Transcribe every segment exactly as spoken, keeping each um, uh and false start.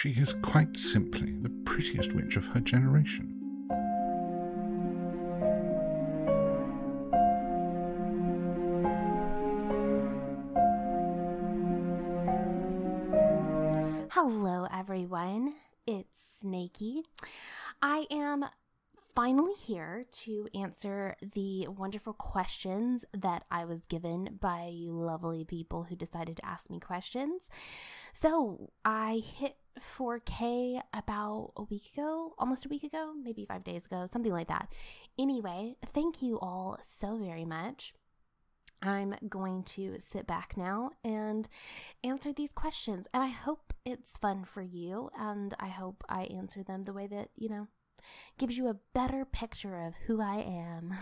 She is quite simply the prettiest witch of her generation. Hello everyone, it's Snakey. I am finally here to answer the wonderful questions that I was given by you lovely people who decided to ask me questions. So I hit four K about a week ago, almost a week ago, maybe five days ago, something like that. Anyway, thank you all so very much. I'm going to sit back now and answer these questions, and I hope it's fun for you, and I hope I answer them the way that, you know, gives you a better picture of who I am.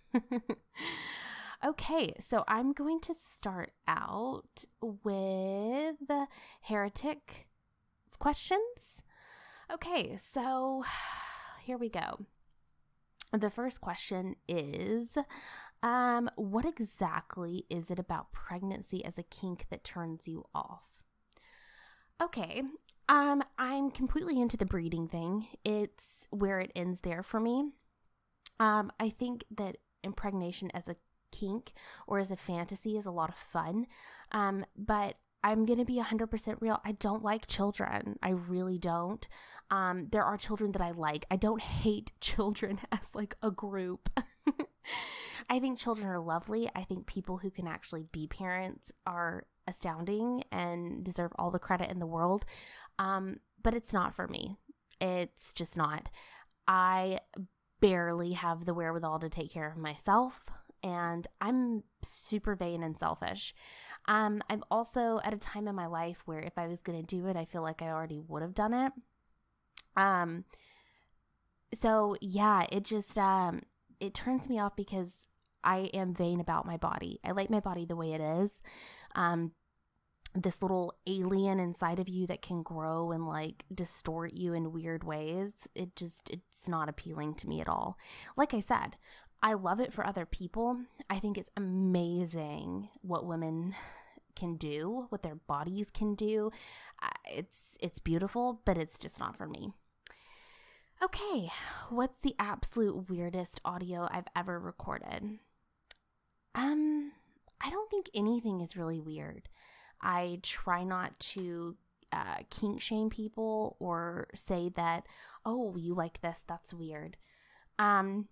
Okay, so I'm going to start out with heretic questions. Okay, so here we go. The first question is, um, what exactly is it about pregnancy as a kink that turns you off? Okay, um, I'm completely into the breeding thing. It's where it ends there for me. Um, I think that impregnation as a kink or as a fantasy is a lot of fun, um, but I'm going to be one hundred percent real. I don't like children. I really don't. Um, there are children that I like. I don't hate children as like a group. I think children are lovely. I think people who can actually be parents are astounding and deserve all the credit in the world. Um, but it's not for me. It's just not. I barely have the wherewithal to take care of myself, and I'm super vain and selfish. Um, I'm also at a time in my life where if I was going to do it, I feel like I already would have done it. Um, so yeah, it just, um, it turns me off because I am vain about my body. I like my body the way it is. Um, this little alien inside of you that can grow and like distort you in weird ways. It just, it's not appealing to me at all. Like I said, I love it for other people. I think it's amazing what women can do, what their bodies can do. Uh, it's, it's beautiful, but it's just not for me. Okay, what's the absolute weirdest audio I've ever recorded? Um, I don't think anything is really weird. I try not to uh, kink shame people or say that, oh, you like this, that's weird. Um,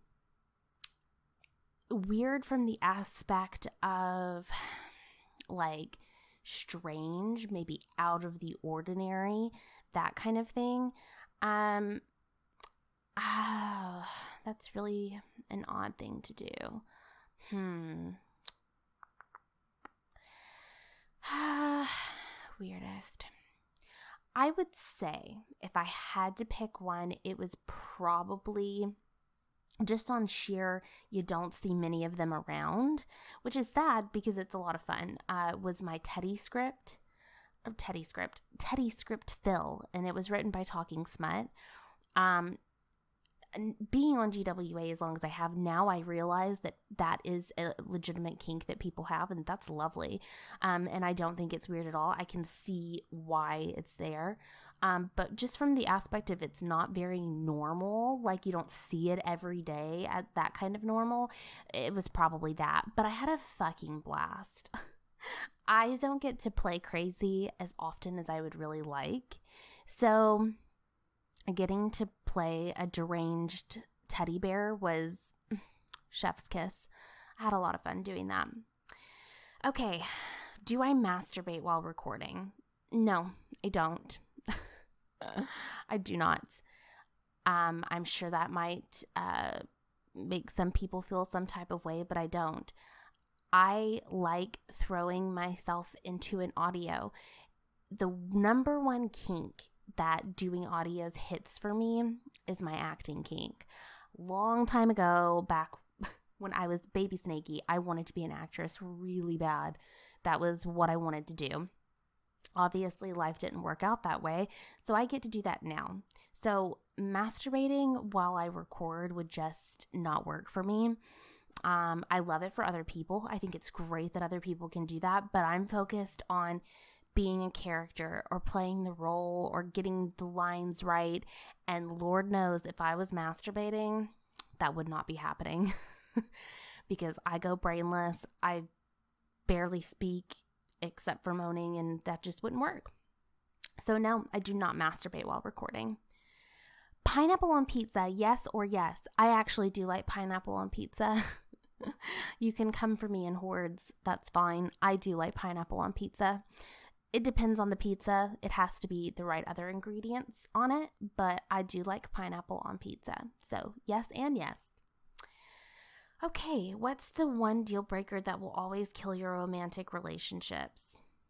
weird from the aspect of like strange, maybe out of the ordinary, that kind of thing. Um, ah, that's really an odd thing to do. Hmm. Weirdest. I would say if I had to pick one, it was probably just on sheer, you don't see many of them around, which is sad because it's a lot of fun, uh, was my Teddy script, or Teddy script, Teddy script fill, and it was written by Talking Smut. Um, being on G W A as long as I have now, I realize that that is a legitimate kink that people have, and that's lovely. Um, and I don't think it's weird at all. I can see why it's there. Um, but just from the aspect of it's not very normal, like you don't see it every day at that kind of normal, it was probably that. But I had a fucking blast. I don't get to play crazy as often as I would really like. So getting to play a deranged teddy bear was chef's kiss. I had a lot of fun doing that. Okay, do I masturbate while recording? No, I don't. I do not. Um, I'm sure that might uh, make some people feel some type of way, but I don't. I like throwing myself into an audio. The number one kink that doing audios hits for me is my acting kink. Long time ago, back when I was baby Snakey, I wanted to be an actress really bad. That was what I wanted to do. Obviously, life didn't work out that way, so I get to do that now. So masturbating while I record would just not work for me. Um, I love it for other people. I think it's great that other people can do that, but I'm focused on being a character or playing the role or getting the lines right. And Lord knows if I was masturbating, that would not be happening because I go brainless. I barely speak except for moaning, and that just wouldn't work. So no, I do not masturbate while recording. Pineapple on pizza, yes or yes. I actually do like pineapple on pizza. You can come for me in hordes. That's fine. I do like pineapple on pizza. It depends on the pizza. It has to be the right other ingredients on it, but I do like pineapple on pizza. So yes and yes. Okay, what's the one deal breaker that will always kill your romantic relationships?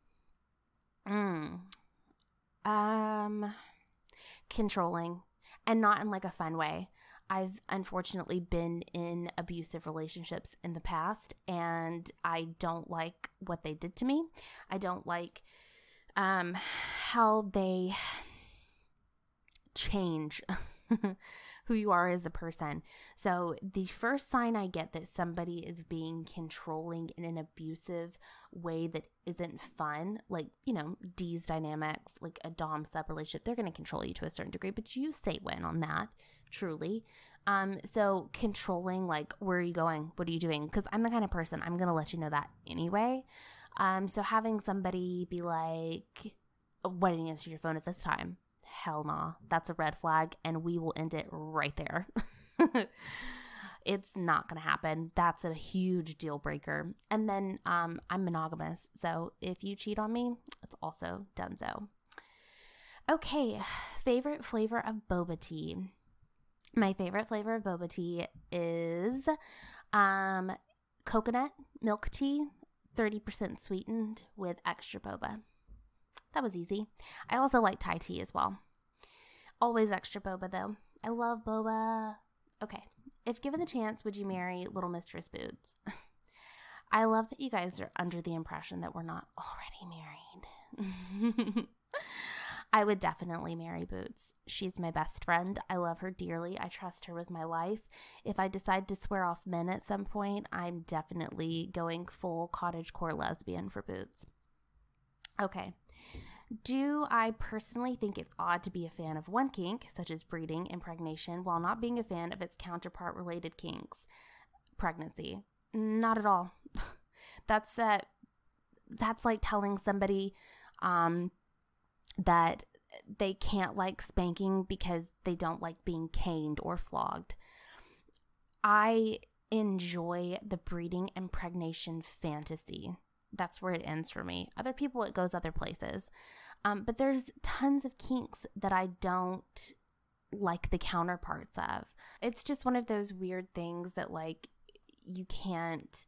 Mm. Um, controlling, and not in like a fun way. I've unfortunately been in abusive relationships in the past, and I don't like what they did to me. I don't like um, how they change who you are as a person. So the first sign I get that somebody is being controlling in an abusive way that isn't fun, like, you know, D's dynamics, like a dom sub relationship, they're going to control you to a certain degree, but you say when on that, truly. Um, so controlling, like, where are you going? What are you doing? Because I'm the kind of person, I'm going to let you know that anyway. Um, so having somebody be like, why didn't you answer your phone at this time? Hell nah. That's a red flag, and we will end it right there. It's not going to happen. That's a huge deal breaker. And then um, I'm monogamous, so if you cheat on me, it's also donezo. Okay, favorite flavor of boba tea. My favorite flavor of boba tea is um, coconut milk tea, thirty percent sweetened with extra boba. That was easy. I also like Thai tea as well. Always extra boba, though. I love boba. Okay. If given the chance, would you marry Little Mistress Boots? I love that you guys are under the impression that we're not already married. I would definitely marry Boots. She's my best friend. I love her dearly. I trust her with my life. If I decide to swear off men at some point, I'm definitely going full cottagecore lesbian for Boots. Okay. Do I personally think it's odd to be a fan of one kink, such as breeding, impregnation, while not being a fan of its counterpart-related kinks? Pregnancy. Not at all. That's that. That's like telling somebody um, that they can't like spanking because they don't like being caned or flogged. I enjoy the breeding impregnation fantasy. That's where it ends for me. Other people, it goes other places. Um, but there's tons of kinks that I don't like the counterparts of. It's just one of those weird things that, like, you can't,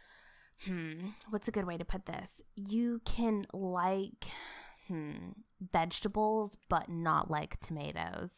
hmm, what's a good way to put this? You can like, hmm, vegetables, but not like tomatoes.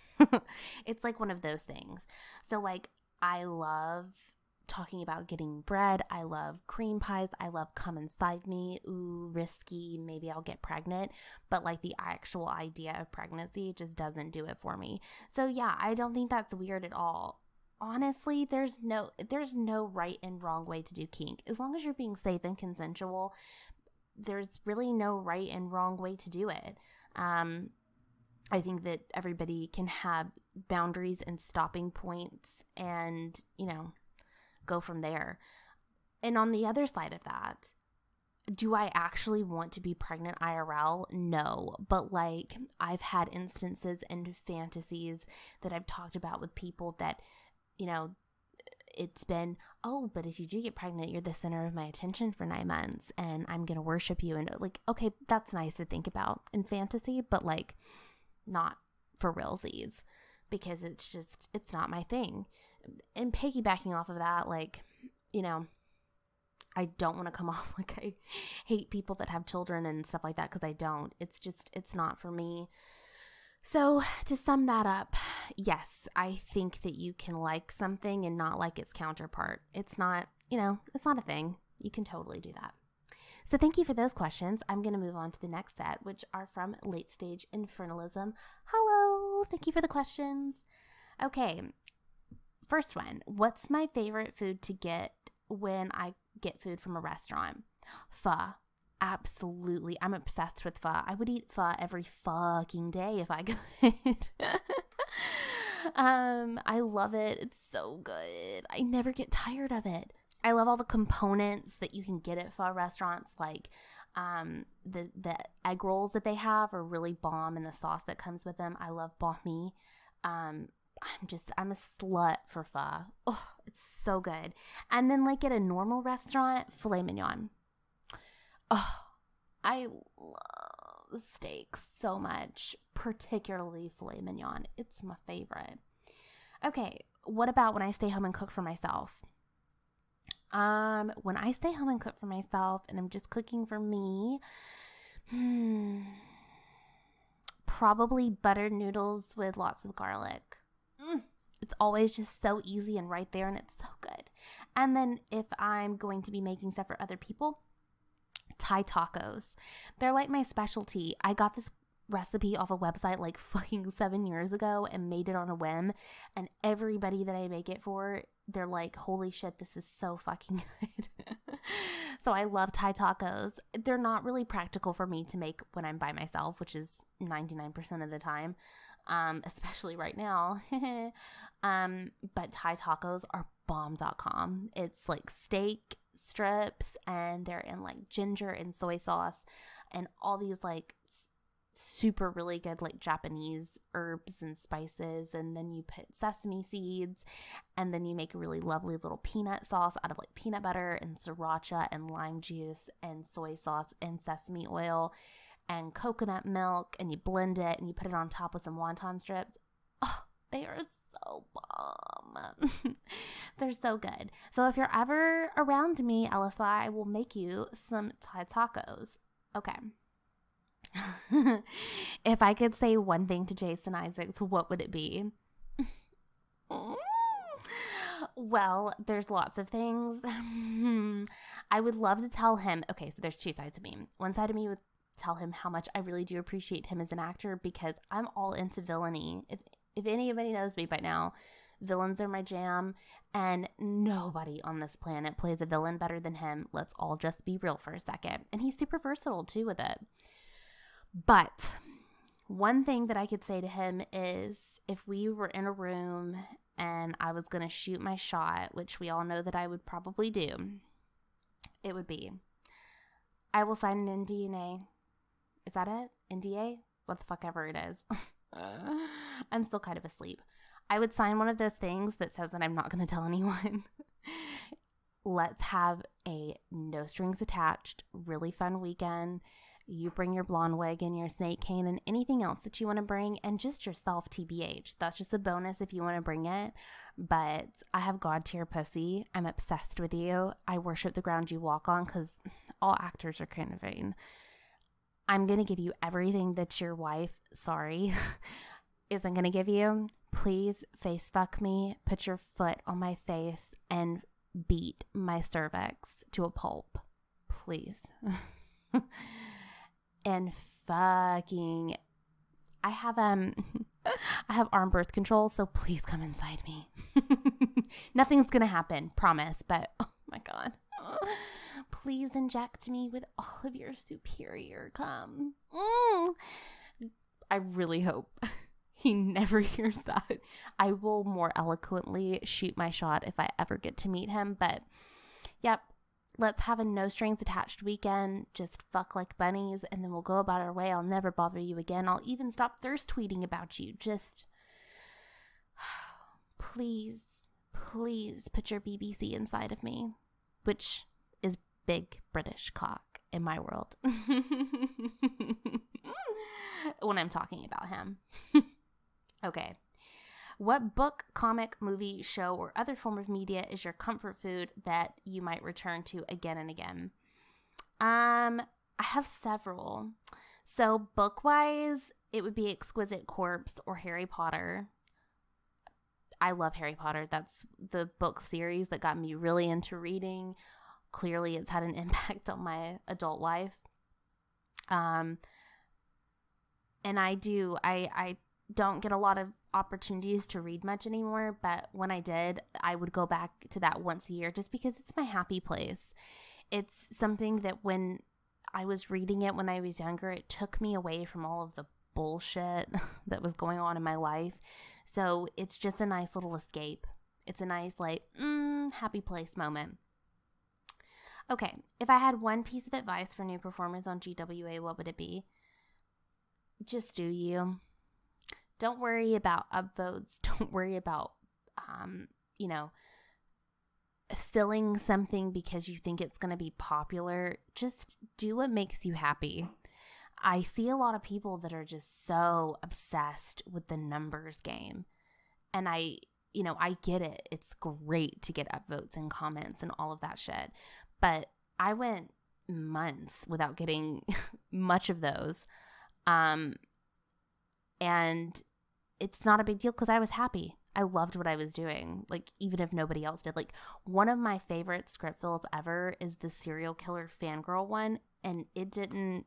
It's like one of those things. So, like, I love talking about getting bread. I love cream pies. I love come inside me. Ooh, risky. Maybe I'll get pregnant. But like the actual idea of pregnancy just doesn't do it for me. So yeah, I don't think that's weird at all. Honestly, there's no there's no right and wrong way to do kink. As long as you're being safe and consensual, there's really no right and wrong way to do it. Um, I think that everybody can have boundaries and stopping points and, you know, go from there. And on the other side of that, do I actually want to be pregnant I R L? No. But like, I've had instances and fantasies that I've talked about with people that, you know, it's been, oh, but if you do get pregnant, you're the center of my attention for nine months and I'm going to worship you. And like, okay, that's nice to think about in fantasy, but like not for realsies, because it's just, it's not my thing. And piggybacking off of that, like, you know, I don't want to come off like I hate people that have children and stuff like that, because I don't. It's just, it's not for me. So to sum that up, yes, I think that you can like something and not like its counterpart. It's not, you know, it's not a thing. You can totally do that. So thank you for those questions. I'm going to move on to the next set, which are from Late Stage Infernalism. Hello, thank you for the questions. Okay. First one, what's my favorite food to get when I get food from a restaurant? Pho. absolutely, I'm obsessed with pho. I would eat pho every fucking day if I could. um, I love it. It's so good. I never get tired of it. I love all the components that you can get at pho restaurants, like um, the the egg rolls that they have are really bomb, and the sauce that comes with them. I love banh mi. Um, I'm just, I'm a slut for pho. Oh, it's so good. And then like at a normal restaurant, filet mignon. Oh, I love steaks so much, particularly filet mignon. It's my favorite. Okay, what about when I stay home and cook for myself? Um, when I stay home and cook for myself and I'm just cooking for me, hmm, probably buttered noodles with lots of garlic. Mm, it's always just so easy and right there, and it's so good. And then if I'm going to be making stuff for other people, Thai tacos. They're like my specialty. I got this recipe off a website like fucking seven years ago and made it on a whim, and everybody that I make it for, they're like, holy shit, this is so fucking good. So I love Thai tacos. They're not really practical for me to make when I'm by myself, which is ninety-nine percent of the time, um, especially right now. um, but Thai tacos are bomb dot com. It's like steak strips, and they're in like ginger and soy sauce and all these like super really good like Japanese herbs and spices, and then you put sesame seeds, and then you make a really lovely little peanut sauce out of like peanut butter and sriracha and lime juice and soy sauce and sesame oil and coconut milk, and you blend it and you put it on top with some wonton strips. Oh, they are so bomb. They're so good. So if you're ever around me, Alyssa, I will make you some Thai tacos. Okay. If I could say one thing to Jason Isaacs, what would it be? Well, there's lots of things. I would love to tell him, okay, so there's two sides of me. One side of me would tell him how much I really do appreciate him as an actor, because I'm all into villainy. If if anybody knows me by now, villains are my jam, and nobody on this planet plays a villain better than him. Let's all just be real for a second. And he's super versatile too with it. But one thing that I could say to him is, if we were in a room and I was going to shoot my shot, which we all know that I would probably do, it would be, I will sign an N D A. Is that it? N D A? What the fuck ever it is. I'm still kind of asleep. I would sign one of those things that says that I'm not going to tell anyone. Let's have a no strings attached, really fun weekend. You bring your blonde wig and your snake cane and anything else that you want to bring, and just yourself, T B H. That's just a bonus if you want to bring it. But I have God tier pussy. I'm obsessed with you. I worship the ground you walk on, because all actors are kind of vain. I'm going to give you everything that your wife, sorry, isn't going to give you. Please face fuck me, put your foot on my face, and beat my cervix to a pulp. Please. And fucking, I have um, I have arm birth control, so please come inside me. Nothing's gonna happen, promise. But oh my god, please inject me with all of your superior cum. Mm. I really hope he never hears that. I will more eloquently shoot my shot if I ever get to meet him. But yep. Let's have a no strings attached weekend. Just fuck like bunnies, and then we'll go about our way. I'll never bother you again. I'll even stop thirst tweeting about you. Just please, please put your B B C inside of me, which is big British cock in my world. When I'm talking about him. Okay. What book, comic, movie, show, or other form of media is your comfort food that you might return to again and again? Um, I have several. So book-wise, it would be Exquisite Corpse or Harry Potter. I love Harry Potter. That's the book series that got me really into reading. Clearly, it's had an impact on my adult life. Um, and I do, I, I don't get a lot of opportunities to read much anymore, but when I did, I would go back to that once a year just because it's my happy place. It's something that when I was reading it when I was younger. It took me away from all of the bullshit that was going on in my life. So it's just a nice little escape. It's a nice, like, mm, happy place moment. Okay, if I had one piece of advice for new performers on G W A, what would it be? Just do you. Don't worry about upvotes. Don't worry about, um, you know, filling something because you think it's going to be popular. Just do what makes you happy. I see a lot of people that are just so obsessed with the numbers game. And I, you know, I get it. It's great to get upvotes and comments and all of that shit. But I went months without getting much of those. Um, and it's not a big deal because I was happy. I loved what I was doing, like, even if nobody else did. Like, one of my favorite script fills ever is the serial killer fangirl one, and it didn't,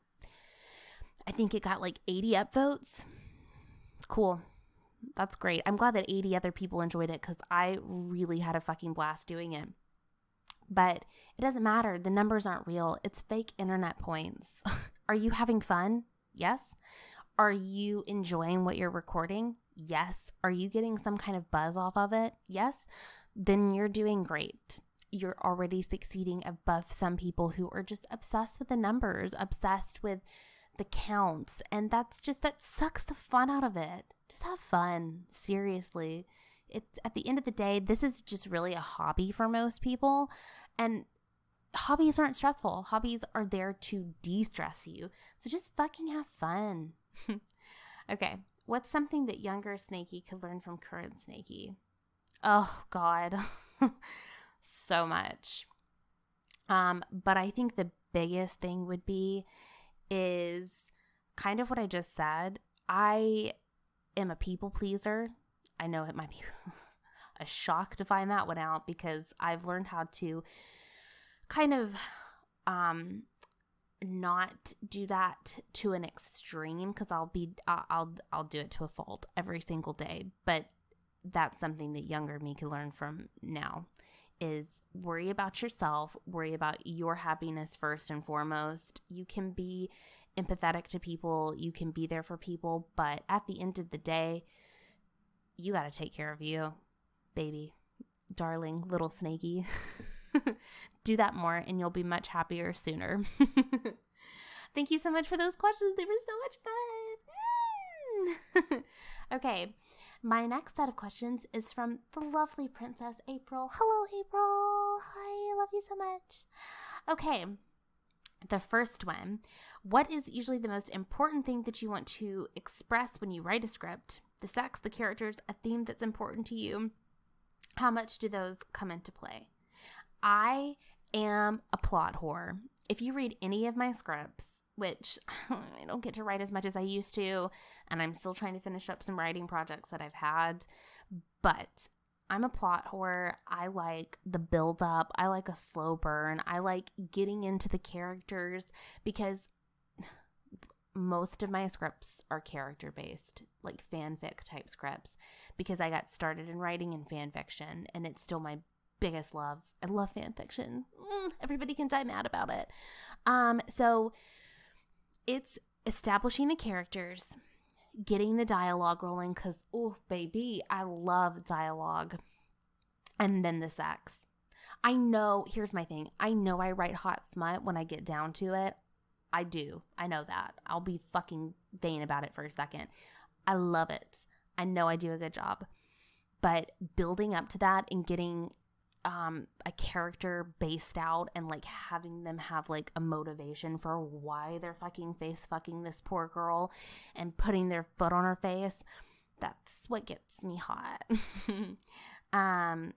I think it got like eighty upvotes. Cool. That's great. I'm glad that eighty other people enjoyed it because I really had a fucking blast doing it. But it doesn't matter. The numbers aren't real. It's fake internet points. Are you having fun? Yes. Are you enjoying what you're recording? Yes. Are you getting some kind of buzz off of it? Yes. Then you're doing great. You're already succeeding above some people who are just obsessed with the numbers, obsessed with the counts. And that's just, that sucks the fun out of it. Just have fun. Seriously. It's, at the end of the day, this is just really a hobby for most people. And hobbies aren't stressful. Hobbies are there to de-stress you. So just fucking have fun. Okay. What's something that younger Snakey could learn from current Snakey? Oh, God. So much. Um, but I think the biggest thing would be is kind of what I just said. I am a people pleaser. I know it might be a shock to find that one out because I've learned how to kind of um, not do that to an extreme because I'll be I'll, I'll I'll do it to a fault every single day. But that's something that younger me can learn from now is worry about yourself, worry about your happiness first and foremost. You can be empathetic to people, you can be there for people, but at the end of the day, you got to take care of you, baby, darling, little Snakey. Do that more and you'll be much happier sooner. Thank you so much for those questions. They were so much fun. Okay, my next set of questions is from the lovely Princess April. Hello, April. Hi, I love you so much. Okay, the first one. What is usually the most important thing that you want to express when you write a script? The sex, the characters, a theme that's important to you. How much do those come into play? I am a plot whore. If you read any of my scripts, which I don't get to write as much as I used to, and I'm still trying to finish up some writing projects that I've had, but I'm a plot whore. I like the build up. I like a slow burn. I like getting into the characters because most of my scripts are character based, like fanfic type scripts, because I got started in writing in fan fiction and it's still my biggest love. I love fan fiction. Mm, everybody can die mad about it. Um, so it's establishing the characters, getting the dialogue rolling, because, oh, baby, I love dialogue. And then the sex. I know, here's my thing. I know I write hot smut when I get down to it. I do. I know that. I'll be fucking vain about it for a second. I love it. I know I do a good job. But building up to that and getting um, a character based out and like having them have like a motivation for why they're fucking face fucking this poor girl and putting their foot on her face, that's what gets me hot. um,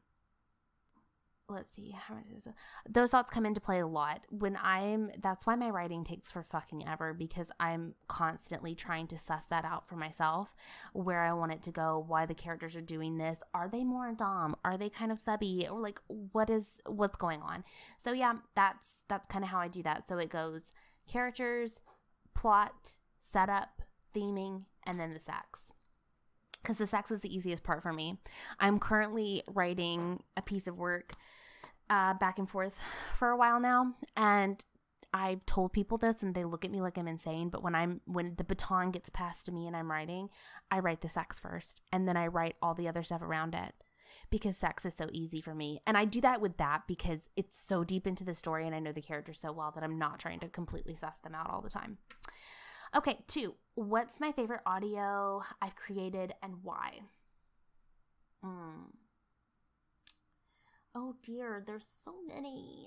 let's see. How much is it? Those thoughts come into play a lot when I'm, that's why my writing takes for fucking ever, because I'm constantly trying to suss that out for myself, where I want it to go, why the characters are doing this. Are they more dom? Are they kind of subby? Or like, what is, what's going on? So yeah, that's, that's kind of how I do that. So it goes characters, plot, setup, theming, and then the sex. Because the sex is the easiest part for me. I'm currently writing a piece of work uh, back and forth for a while now. And I've told people this and they look at me like I'm insane, but when I'm when the baton gets passed to me and I'm writing, I write the sex first and then I write all the other stuff around it because sex is so easy for me. And I do that with that because it's so deep into the story and I know the characters so well that I'm not trying to completely suss them out all the time. Okay, two. What's my favorite audio I've created and why? Hmm. Oh dear, there's so many.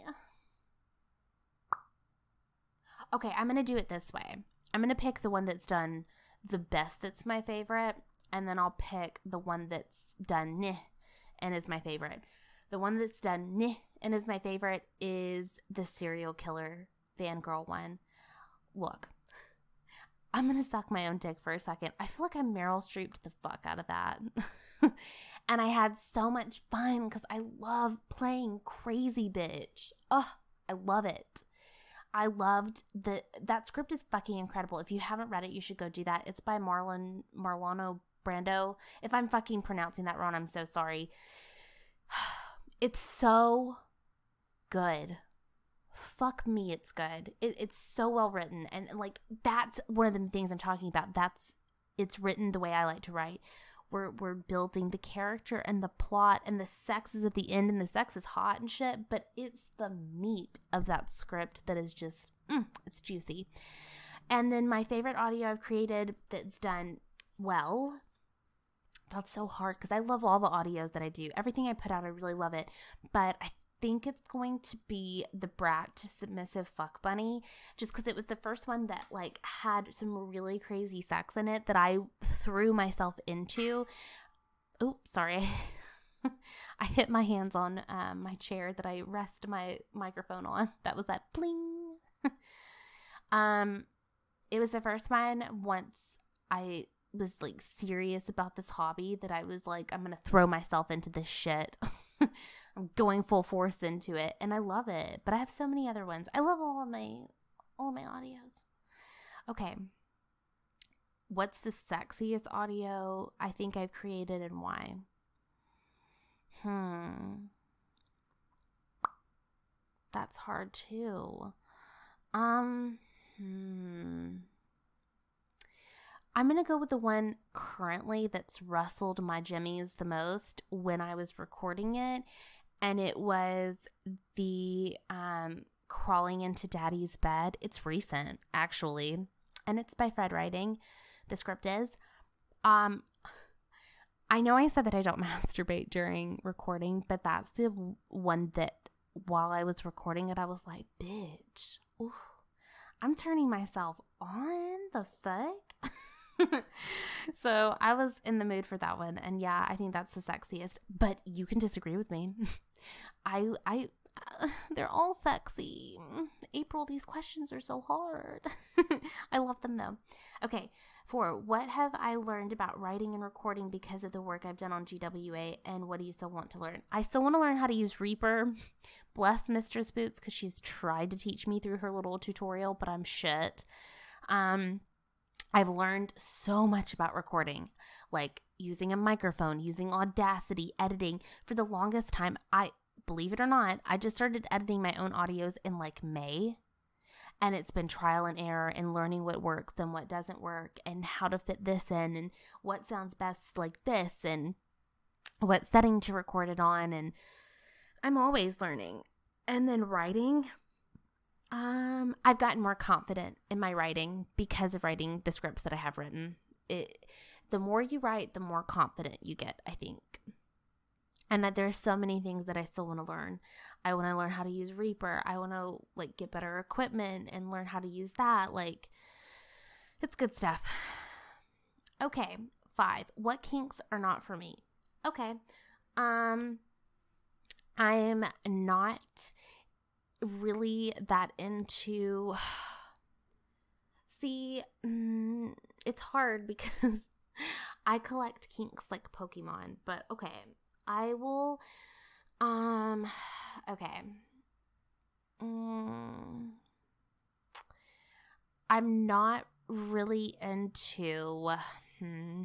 Okay, I'm going to do it this way. I'm going to pick the one that's done the best that's my favorite, and then I'll pick the one that's done neh and is my favorite. The one that's done neh and is my favorite is the serial killer fangirl one. Look, I'm going to suck my own dick for a second. I feel like I Meryl Streeped the fuck out of that. And I had so much fun because I love playing crazy bitch. Oh, I love it. I loved the, that script is fucking incredible. If you haven't read it, you should go do that. It's by Marlon, Marlon Brando. If I'm fucking pronouncing that wrong, I'm so sorry. It's so good. Fuck me, it's good. It, it's so well written. And like, that's one of the things I'm talking about. That's, it's written the way I like to write. We're, we're building the character and the plot, and the sex is at the end, and the sex is hot and shit, but it's the meat of that script that is just, mm, it's juicy. And then my favorite audio I've created that's done well, that's so hard because I love all the audios that I do. Everything I put out, I really love it, but I think it's going to be the Brat to Submissive Fuck Bunny, just because it was the first one that like had some really crazy sex in it that I threw myself into. Oh, sorry. I hit my hands on um, my chair that I rest my microphone on. That was that bling. um, it was the first one once I was like serious about this hobby that I was like, I'm gonna throw myself into this shit. I'm going full force into it, and I love it. But I have so many other ones. I love all of my all of my audios. Okay. What's the sexiest audio I think I've created and why? Hmm. That's hard too. Um, hmm. I'm going to go with the one currently that's rustled my jimmies the most when I was recording it. And it was the um, crawling into daddy's bed. It's recent, actually. And it's by Fred Writing. The script is. Um, I know I said that I don't masturbate during recording, but that's the one that while I was recording it, I was like, bitch, ooh, I'm turning myself on, the fuck? So I was in the mood for that one, and yeah, I think that's the sexiest, but you can disagree with me. I, I, uh, they're all sexy. April, these questions are so hard. I love them though. Okay, four, what have I learned about writing and recording because of the work I've done on G W A, and what do you still want to learn? I still want to learn how to use Reaper. Bless Mistress Boots, because she's tried to teach me through her little tutorial, but I'm shit. Um... I've learned so much about recording, like using a microphone, using Audacity, editing. For the longest time, I, believe it or not, I just started editing my own audios in like May. And it's been trial and error and learning what works and what doesn't work and how to fit this in and what sounds best like this and what setting to record it on. And I'm always learning. And then writing. Um, I've gotten more confident in my writing because of writing the scripts that I have written. It, the more you write, the more confident you get, I think. And that there's so many things that I still want to learn. I want to learn how to use Reaper. I want to like get better equipment and learn how to use that. Like, it's good stuff. Okay, five. What kinks are not for me? Okay. Um, I am not really that into, see, mm, it's hard because I collect kinks like Pokemon, but okay, I will, um, okay, mm, I'm not really into, hmm,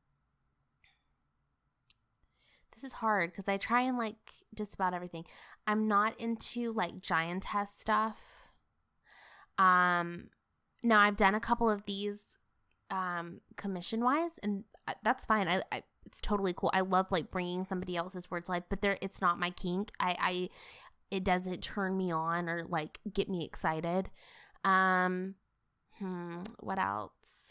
this is hard because I try and like just about everything. I'm not into like giantess stuff. Um, now I've done a couple of these um, commission wise, and that's fine. I, I it's totally cool. I love like bringing somebody else's word to life, but there it's not my kink. I, I it doesn't turn me on or like get me excited. Um, hmm, what else?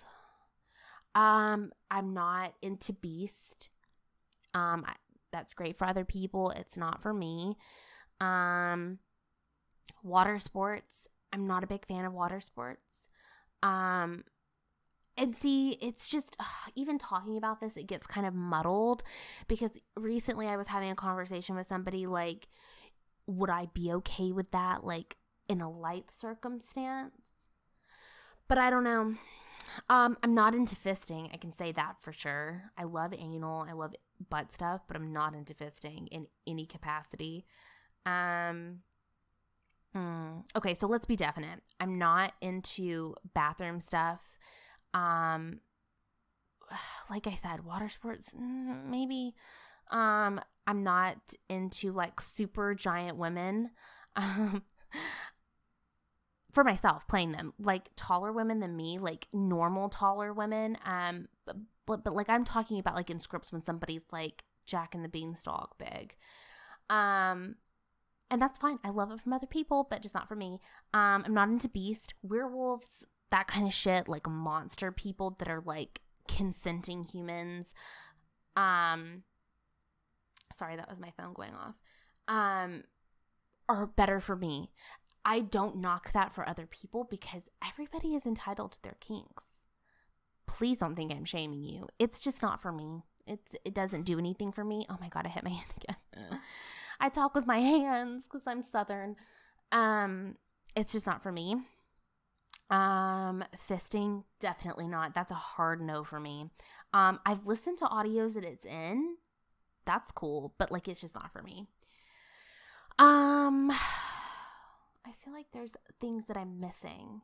Um, I'm not into Beast. Um, I, that's great for other people. It's not for me. Um, water sports. I'm not a big fan of water sports. Um, and see, it's just, ugh, even talking about this, it gets kind of muddled because recently I was having a conversation with somebody like, would I be okay with that? Like in a light circumstance? But I don't know. Um, I'm not into fisting. I can say that for sure. I love anal. I love butt stuff, but I'm not into fisting in any capacity. Um, hmm. Okay, so let's be definite. I'm not into bathroom stuff. Um, like I said, water sports, maybe. Um, I'm not into like super giant women. Um, for myself playing them, like taller women than me, like normal taller women. Um, but, but, but like I'm talking about like in scripts when somebody's like Jack and the Beanstalk big. Um, and that's fine. I love it from other people, but just not for me. Um, I'm not into Beast, werewolves, that kind of shit, like monster people that are like consenting humans. Um, sorry, that was my phone going off. Um, are better for me. I don't knock that for other people because everybody is entitled to their kinks. Please don't think I'm shaming you. It's just not for me. It's, it doesn't do anything for me. Oh my God, I hit my hand again. I talk with my hands because I'm Southern. Um, it's just not for me. Um, fisting, definitely not. That's a hard no for me. Um, I've listened to audios that it's in. That's cool, but like it's just not for me. Um... I feel like there's things that I'm missing.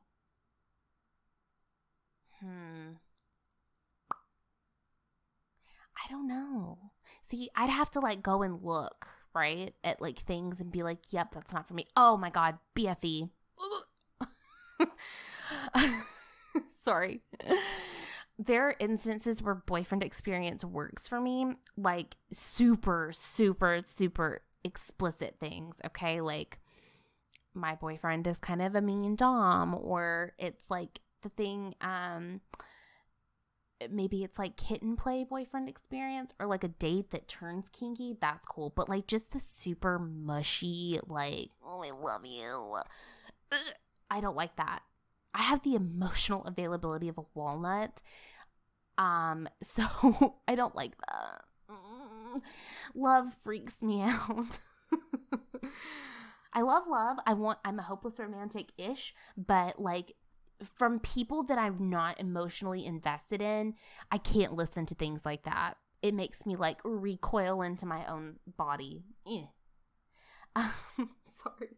Hmm. I don't know. See, I'd have to like go and look, right, at like things and be like, yep, that's not for me. Oh my God, B F E. Sorry. There are instances where boyfriend experience works for me, like super, super, super explicit things, okay? Like, my boyfriend is kind of a mean dom, or it's like the thing, um, maybe it's like kitten play boyfriend experience, or like a date that turns kinky. That's cool. But like just the super mushy, like, oh, I love you. I don't like that. I have the emotional availability of a walnut. Um, so I don't like that. Love freaks me out. I love love. I want, I'm a hopeless romantic-ish, but like from people that I'm not emotionally invested in, I can't listen to things like that. It makes me like recoil into my own body. Eh. Um, sorry.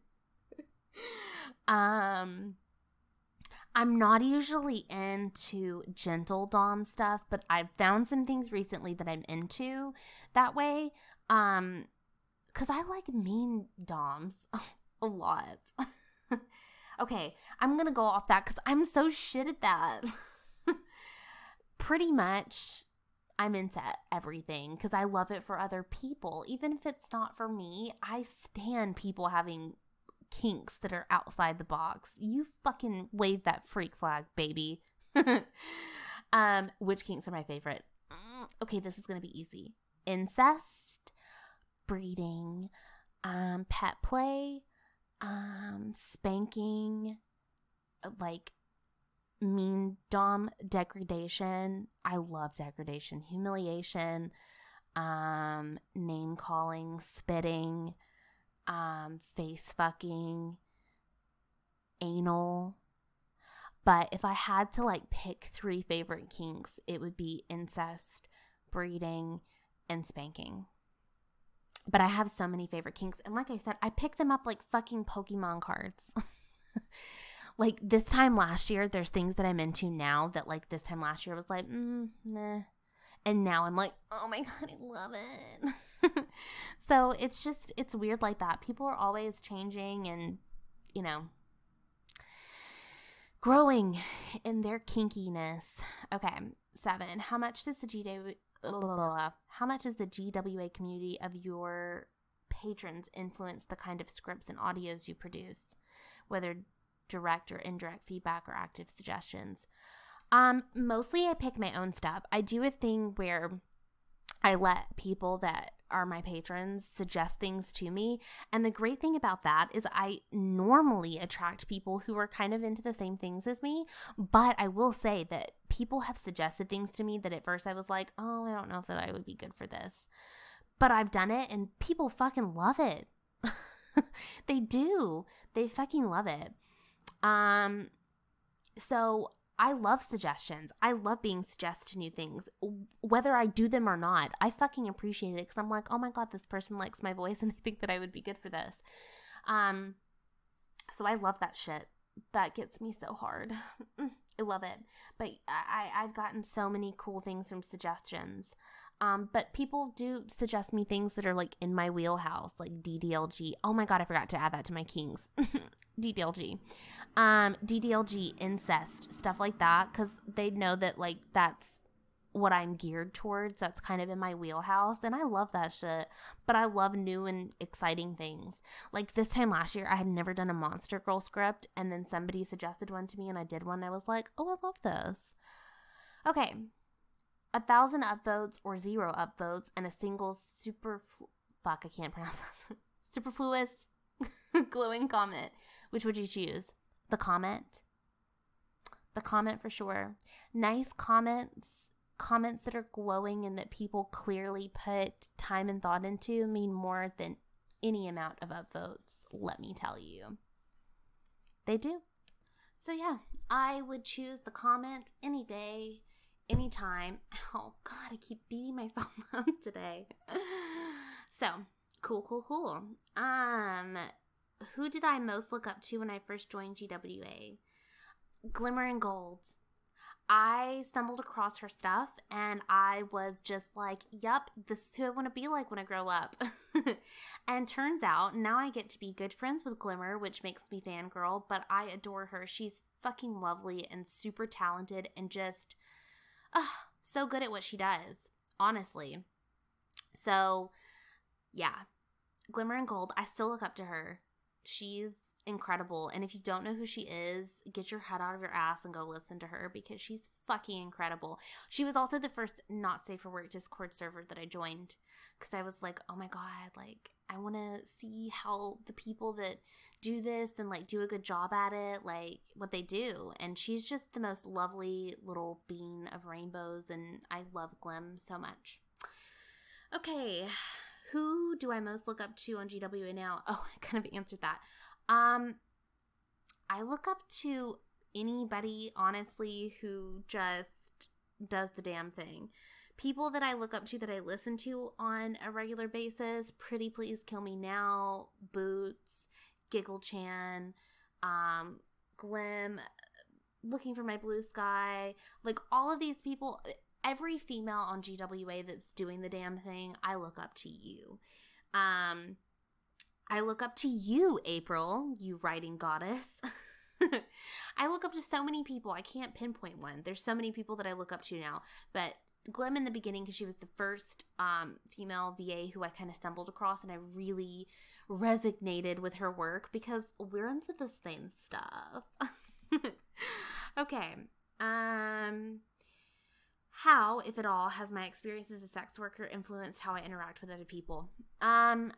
um, I'm not usually into gentle dom stuff, but I've found some things recently that I'm into that way. Um, Because I like mean doms a lot. Okay, I'm going to go off that because I'm so shit at that. Pretty much, I'm into everything because I love it for other people. Even if it's not for me, I stan people having kinks that are outside the box. You fucking wave that freak flag, baby. um, which kinks are my favorite? Okay, this is going to be easy. Incest, breeding, um, pet play, um, spanking, like mean dom degradation. I love degradation, humiliation, um, name calling, spitting, um, face fucking, anal. But if I had to like pick three favorite kinks, it would be incest, breeding, and spanking. But I have so many favorite kinks. And like I said, I pick them up like fucking Pokemon cards. Like this time last year, there's things that I'm into now that like this time last year was like, mm, nah. And now I'm like, oh my God, I love it. So it's just, it's weird like that. People are always changing and, you know. growing in their kinkiness. Okay, seven. How much does the G W how much does the G W A community of your patrons influence the kind of scripts and audios you produce, whether direct or indirect feedback or active suggestions? Um, mostly I pick my own stuff. I do a thing where I let people that are my patrons suggest things to me. And the great thing about that is I normally attract people who are kind of into the same things as me. But I will say that people have suggested things to me that at first I was like, oh, I don't know if that I would be good for this. But I've done it and people fucking love it. They do. They fucking love it. Um, so I love suggestions. I love being suggested to new things. Whether I do them or not, I fucking appreciate it because I'm like, oh my God, this person likes my voice and they think that I would be good for this. Um, so I love that shit. That gets me so hard. I love it. But I, I've gotten so many cool things from suggestions. Um, but people do suggest me things that are like in my wheelhouse, like D D L G. Oh my God, I forgot to add that to my kings. D D L G. Um, D D L G, incest, stuff like that, because they know that like that's what I'm geared towards. That's kind of in my wheelhouse, and I love that shit. But I love new and exciting things. Like this time last year, I had never done a Monster Girl script, and then somebody suggested one to me, and I did one. And I was like, oh, I love this. Okay. A thousand upvotes or zero upvotes and a single super fl- fuck I can't pronounce that superfluous glowing comment. Which would you choose? The comment. The comment for sure. Nice comments, comments that are glowing and that people clearly put time and thought into mean more than any amount of upvotes. Let me tell you, they do. So yeah, I would choose the comment any day. Anytime. Oh God, I keep beating myself up today. So, cool, cool, cool. Um, who did I most look up to when I first joined G W A? Glimmer and Gold. I stumbled across her stuff and I was just like, yep, this is who I want to be like when I grow up. And turns out now I get to be good friends with Glimmer, which makes me fangirl, but I adore her. She's fucking lovely and super talented and just... Oh, so good at what she does, honestly. So, yeah. Glimmer and Gold, I still look up to her. She's incredible. And if you don't know who she is, get your head out of your ass and go listen to her because she's fucking incredible. She was also the first Not Safe for Work Discord server that I joined because I was like, oh my God, like, I want to see how the people that do this and like do a good job at it, like what they do. And she's just the most lovely little bean of rainbows and I love Glim so much. Okay, who do I most look up to on G W A now? Oh, I kind of answered that. Um, I look up to anybody, honestly, who just does the damn thing. People that I look up to that I listen to on a regular basis, Pretty Please Kill Me Now, Boots, Giggle Chan, um, Glim, Looking for My Blue Sky, like all of these people, every female on G W A that's doing the damn thing, I look up to you. Um, I look up to you, April, you writing goddess. I look up to so many people. I can't pinpoint one. There's so many people that I look up to now, but Glim in the beginning because she was the first um, female V A who I kind of stumbled across and I really resonated with her work because we're into the same stuff. Okay. Um, how, if at all, has my experience as a sex worker influenced how I interact with other people? Um,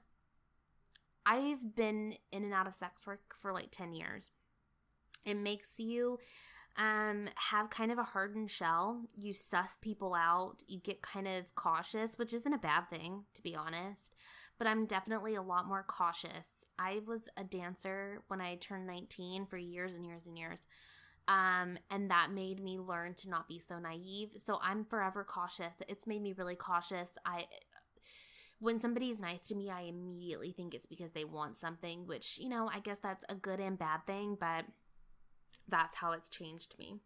I've been in and out of sex work for like ten years. It makes you um, have kind of a hardened shell. You suss people out. You get kind of cautious, which isn't a bad thing, to be honest. But I'm definitely a lot more cautious. I was a dancer when I turned nineteen for years and years and years. Um, and that made me learn to not be so naive. So I'm forever cautious. It's made me really cautious. I... When somebody's nice to me, I immediately think it's because they want something, which, you know, I guess that's a good and bad thing, but that's how it's changed me.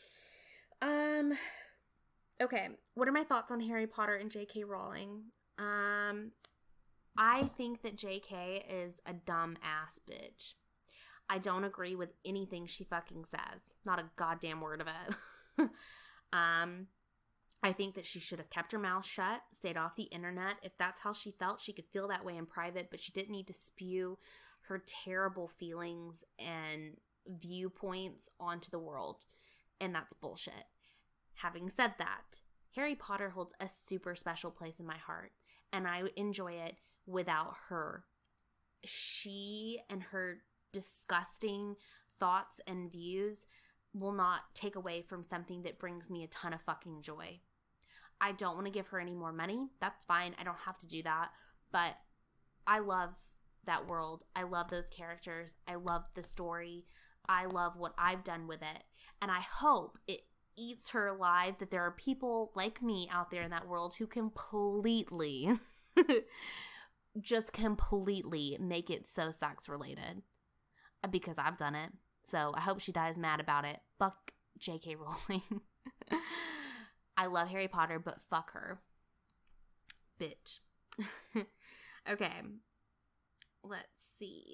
Um, okay. What are my thoughts on Harry Potter and J K Rowling? Um, I think that J K is a dumb ass bitch. I don't agree with anything she fucking says. Not a goddamn word of it. um, I think that she should have kept her mouth shut, stayed off the internet. If that's how she felt, she could feel that way in private, but she didn't need to spew her terrible feelings and viewpoints onto the world. And that's bullshit. Having said that, Harry Potter holds a super special place in my heart, and I enjoy it without her. She and her disgusting thoughts and views will not take away from something that brings me a ton of fucking joy. I don't want to give her any more money. That's fine. I don't have to do that. But I love that world. I love those characters. I love the story. I love what I've done with it. And I hope it eats her alive that there are people like me out there in that world who completely, just completely make it so sex related. Because I've done it. So I hope she dies mad about it. Fuck J K Rowling. I love Harry Potter, but fuck her. Bitch. Okay. Let's see.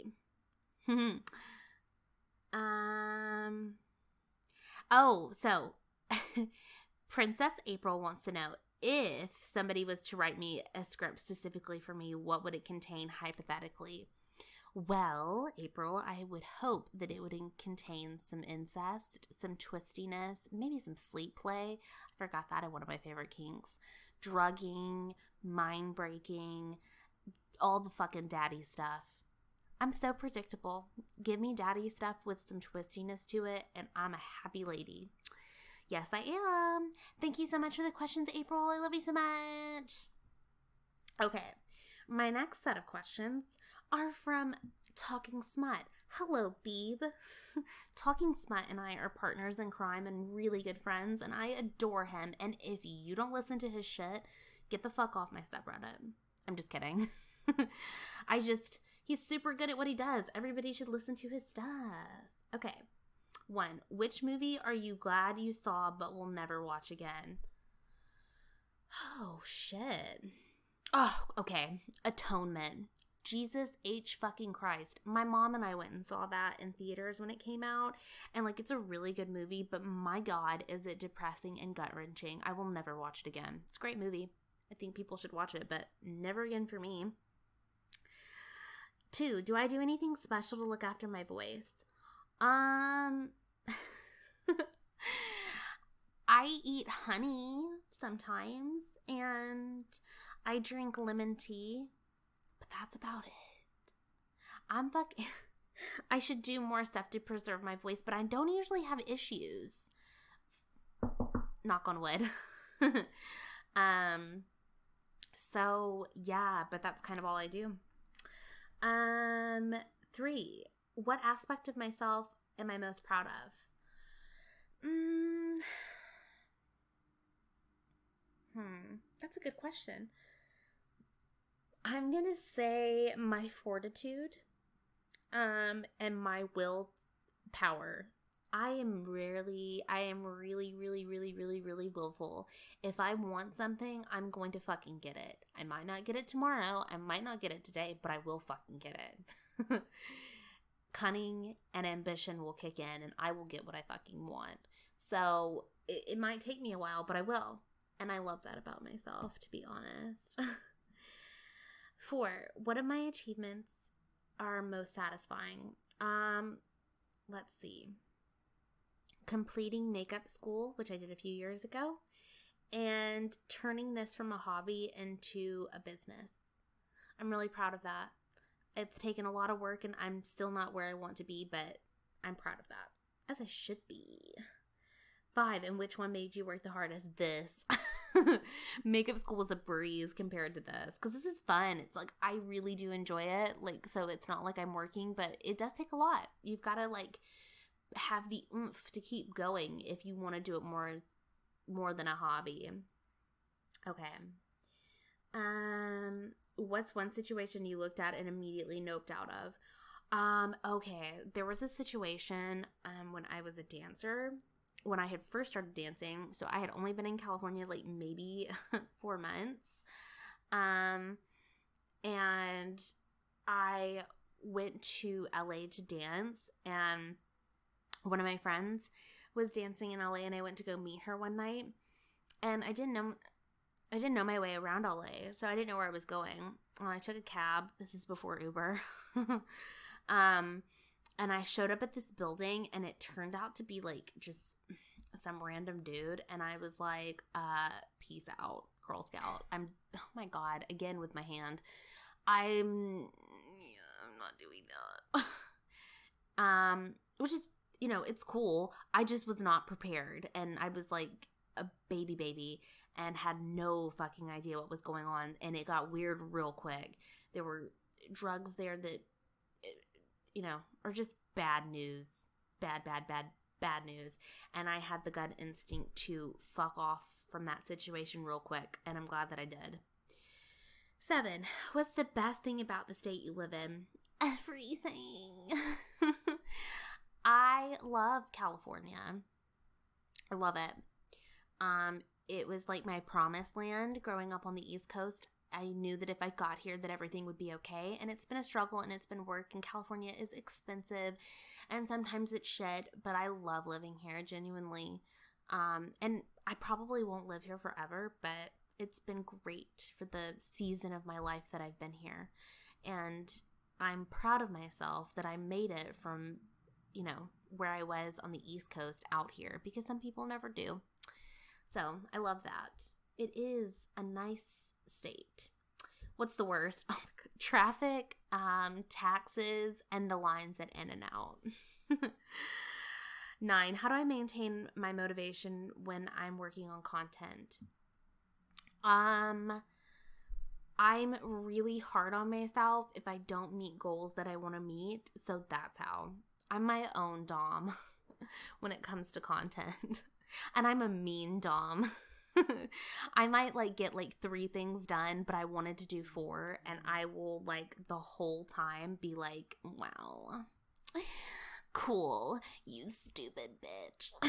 um. Oh, so Princess April wants to know, if somebody was to write me a script specifically for me, what would it contain hypothetically? Well, April, I would hope that it would contain some incest, some twistiness, maybe some sleep play. I forgot that in one of my favorite kinks. Drugging, mind breaking, all the fucking daddy stuff. I'm so predictable. Give me daddy stuff with some twistiness to it, and I'm a happy lady. Yes, I am. Thank you so much for the questions, April. I love you so much. Okay, my next set of questions are from Talking Smut. Hello, Beeb. Talking Smut and I are partners in crime and really good friends, and I adore him. And if you don't listen to his shit, get the fuck off my subreddit. I'm just kidding. I just, he's super good at what he does. Everybody should listen to his stuff. Okay. One, which movie are you glad you saw but will never watch again? Oh, shit. Oh, okay. Atonement. Jesus H fucking Christ. My mom and I went and saw that in theaters when it came out. And, like, it's a really good movie, but my God, is it depressing and gut-wrenching. I will never watch it again. It's a great movie. I think people should watch it, but never again for me. Two, do I do anything special to look after my voice? Um, I eat honey sometimes, and I drink lemon tea. But that's about it. I'm fucking... I should do more stuff to preserve my voice, but I don't usually have issues. Knock on wood. um, so, yeah, but that's kind of all I do. Um, three, what aspect of myself am I most proud of? Mm, hmm, that's a good question. I'm going to say my fortitude um, and my will power. I am rarely, I am really, really, really, really, really willful. If I want something, I'm going to fucking get it. I might not get it tomorrow. I might not get it today, but I will fucking get it. Cunning and ambition will kick in and I will get what I fucking want. So it, it might take me a while, but I will. And I love that about myself, to be honest. Four, what of my achievements are most satisfying? Um, let's see. Completing makeup school, which I did a few years ago, and turning this from a hobby into a business. I'm really proud of that. It's taken a lot of work and I'm still not where I want to be, but I'm proud of that, as I should be. Five, and which one made you work the hardest? This. Makeup school was a breeze compared to this, because this is fun. It's like, I really do enjoy it. Like, so it's not like I'm working, but it does take a lot. You've got to like have the oomph to keep going if you want to do it more, more than a hobby. Okay. Um, what's one situation you looked at and immediately noped out of? Um, okay. There was a situation, um, when I was a dancer, when I had first started dancing. So I had only been in California like maybe four months. Um, and I went to L A to dance, and one of my friends was dancing in L A, and I went to go meet her one night, and I didn't know I didn't know my way around L A, so I didn't know where I was going. And I took a cab. This is before Uber. um, and I showed up at this building, and it turned out to be like just some random dude, and I was like, uh, peace out, Girl Scout. I'm, oh my God, again with my hand. I'm, yeah, I'm not doing that. um, which is, you know, it's cool. I just was not prepared, and I was like a baby baby and had no fucking idea what was going on, and it got weird real quick. There were drugs there that, you know, are just bad news. Bad, bad, bad, bad news. And I had the gut instinct to fuck off from that situation real quick, and I'm glad that I did. Seven, what's the best thing about the state you live in? Everything. I love California. I love it. Um, it was like my promised land growing up on the East Coast. I knew that if I got here that everything would be okay, and it's been a struggle and it's been work, and California is expensive and sometimes it's shit, but I love living here, genuinely. Um, and I probably won't live here forever, but it's been great for the season of my life that I've been here. And I'm proud of myself that I made it from, you know, where I was on the East Coast out here, because some people never do. So I love that. It is a nice state. What's the worst? Oh, traffic, um, taxes, and the lines at In-N-Out. Nine, how do I maintain my motivation when I'm working on content? Um, I'm really hard on myself if I don't meet goals that I want to meet. So that's how. I'm my own dom when it comes to content. And I'm a mean dom. I might like get like three things done, but I wanted to do four, and I will like the whole time be like, wow, cool, you stupid bitch.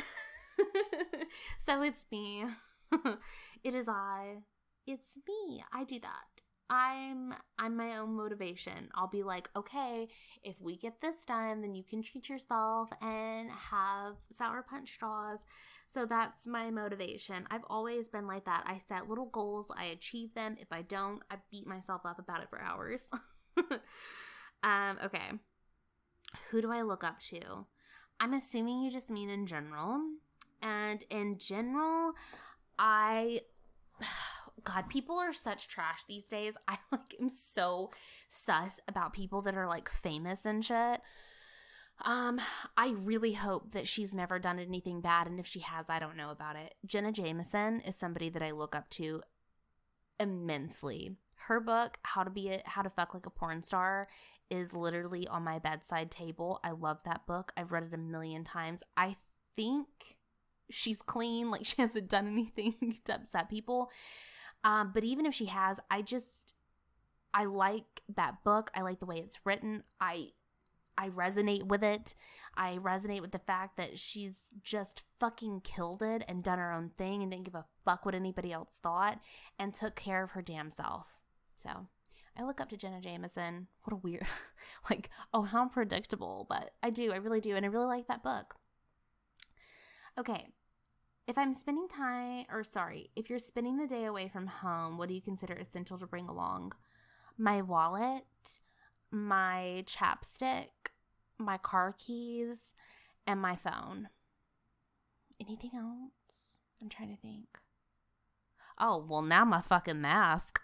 So it's me. It is I. It's me. I do that. I'm I'm my own motivation. I'll be like, okay, if we get this done, then you can treat yourself and have Sour Punch straws. So that's my motivation. I've always been like that. I set little goals. I achieve them. If I don't, I beat myself up about it for hours. um, okay. Who do I look up to? I'm assuming you just mean in general. And in general, I... God, people are such trash these days. I like am so sus about people that are like famous and shit. Um, I really hope that she's never done anything bad, and if she has, I don't know about it. Jenna Jameson is somebody that I look up to immensely. Her book, How to Be a, How to Fuck Like a Porn Star, is literally on my bedside table. I love that book. I've read it a million times. I think she's clean, like she hasn't done anything to upset people. Um, but even if she has, I just, I like that book. I like the way it's written. I, I resonate with it. I resonate with the fact that she's just fucking killed it and done her own thing and didn't give a fuck what anybody else thought and took care of her damn self. So I look up to Jenna Jameson. What a weird, like, oh, how unpredictable. But I do. I really do. And I really like that book. Okay. If I'm spending time, or sorry, if you're spending the day away from home, what do you consider essential to bring along? My wallet, my chapstick, my car keys, and my phone. Anything else? I'm trying to think. Oh, well, now my fucking mask.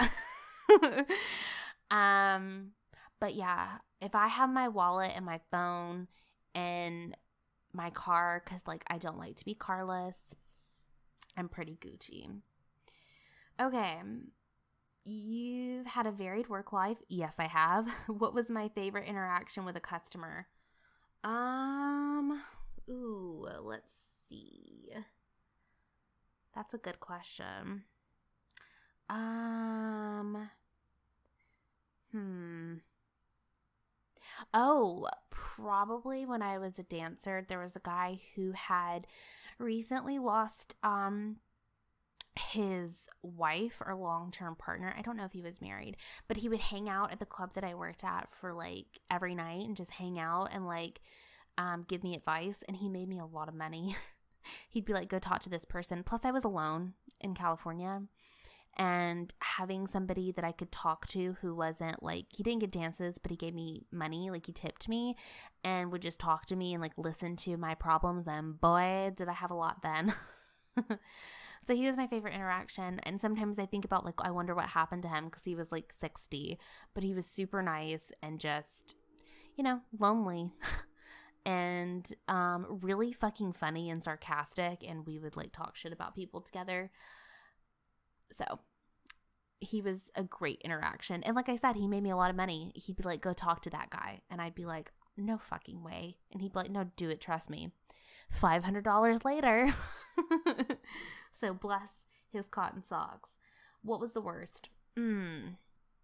um, but yeah, if I have my wallet and my phone and my car, because like I don't like to be carless, I'm pretty Gucci. Okay. You've had a varied work life. Yes, I have. What was my favorite interaction with a customer? Um, ooh, let's see. That's a good question. Um, hmm. Oh, probably when I was a dancer, there was a guy who had recently lost um his wife or long-term partner, I don't know if he was married, but he would hang out at the club that I worked at for like every night and just hang out and like um, give me advice. And he made me a lot of money. He'd be like, go talk to this person. Plus I was alone in California. And having somebody that I could talk to who wasn't like, he didn't get dances, but he gave me money, like he tipped me and would just talk to me and like listen to my problems. And boy, did I have a lot then. So he was my favorite interaction. And sometimes I think about like, I wonder what happened to him because he was like sixty, but he was super nice and just, you know, lonely and um, really fucking funny and sarcastic. And we would like talk shit about people together. So he was a great interaction. And like I said, he made me a lot of money. He'd be like, go talk to that guy. And I'd be like, no fucking way. And he'd be like, no, do it. Trust me. five hundred dollars later. So bless his cotton socks. What was the worst? Mm.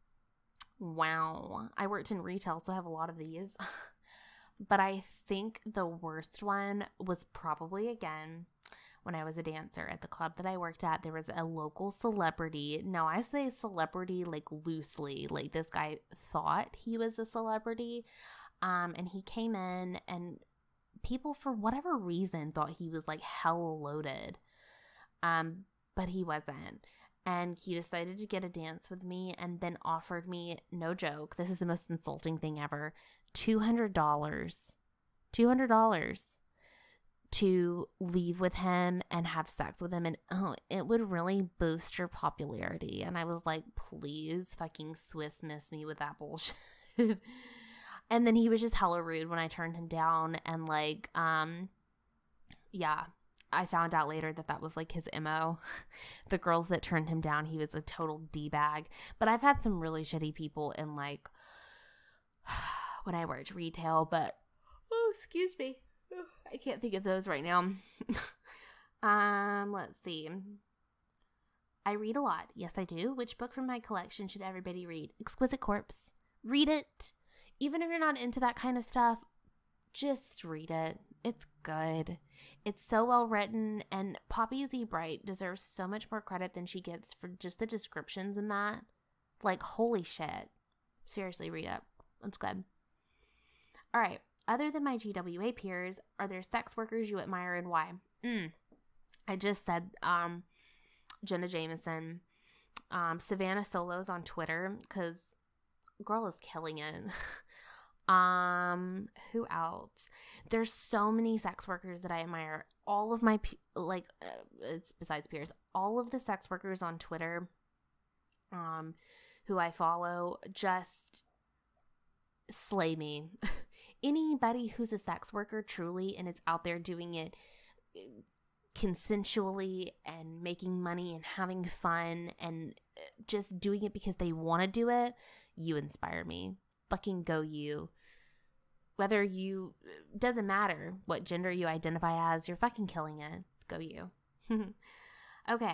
Wow. I worked in retail, so I have a lot of these. But I think the worst one was probably, again, when I was a dancer at the club that I worked at. There was a local celebrity. Now, I say celebrity like loosely. Like this guy thought he was a celebrity. Um, and he came in and people, for whatever reason, thought he was like hella loaded. Um, but he wasn't. And he decided to get a dance with me and then offered me, no joke, this is the most insulting thing ever, two hundred dollars. two hundred dollars to leave with him and have sex with him. And oh, it would really boost your popularity. And I was like, please fucking Swiss miss me with that bullshit. And then he was just hella rude when I turned him down. And like, um, yeah, I found out later that that was like his M O. The girls that turned him down, he was a total D-bag. But I've had some really shitty people in like, when I worked retail, but, oh, excuse me. I can't think of those right now. um, let's see. I read a lot. Yes, I do. Which book from my collection should everybody read? Exquisite Corpse. Read it. Even if you're not into that kind of stuff, just read it. It's good. It's so well written, and Poppy Z. Brite deserves so much more credit than she gets for just the descriptions in that. Like, holy shit. Seriously, read it. It's good. All right. Other than my G W A peers, are there sex workers you admire and why? Mm. I just said um, Jenna Jameson, um, Savannah Solos on Twitter, because girl is killing it. um, who else? There's so many sex workers that I admire. All of my, pe- like, uh, it's besides peers, all of the sex workers on Twitter, um, who I follow, just slay me. Anybody who's a sex worker truly and is out there doing it consensually and making money and having fun and just doing it because they want to do it, you inspire me. Fucking go you. Whether you, doesn't matter what gender you identify as, you're fucking killing it. Go you. Okay.